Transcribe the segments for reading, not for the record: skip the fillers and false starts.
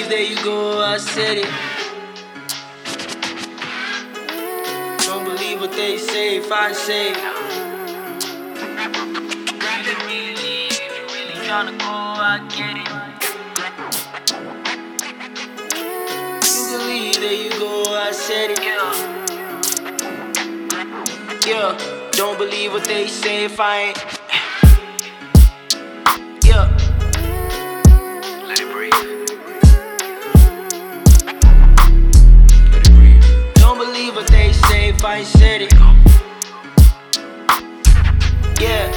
believe, there you go, I said it. Don't believe what they say, if I say tryna go, I get it. You believe, there you go, I said it. Yeah, don't believe what they say if I ain't. Yeah. Let it breathe. Let it breathe. Don't believe what they say if I ain't said it. Yeah.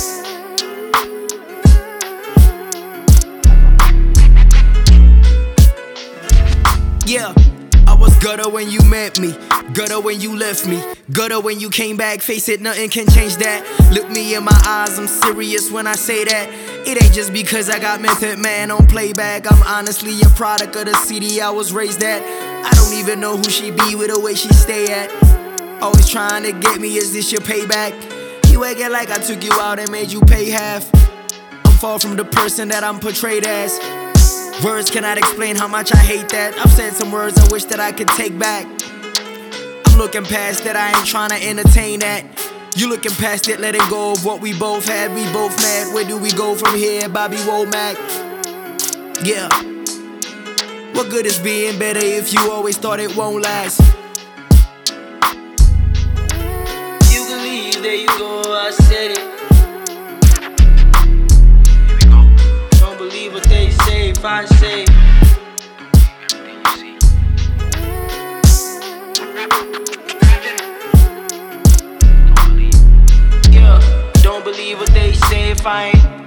Yeah, I was gutter when you met me, gutter when you left me, gutter when you came back. Face it, nothing can change that. Look me in my eyes, I'm serious when I say that. It ain't just because I got Method Man on playback. I'm honestly a product of the city I was raised at. I don't even know who she be with the way she stay at. Always trying to get me, is this your payback? You acting like I took you out and made you pay half. I'm far from the person that I'm portrayed as. Words cannot explain how much I hate that. I've said some words I wish that I could take back. I'm looking past that, I ain't trying to entertain that. You looking past it, letting go of what we both had. We both mad, where do we go from here? Bobby Womack. Yeah. What good is being better if you always thought it won't last? You believe, there you go, I said it. Don't believe what they say if I say. Yeah, don't believe what they say if I ain't.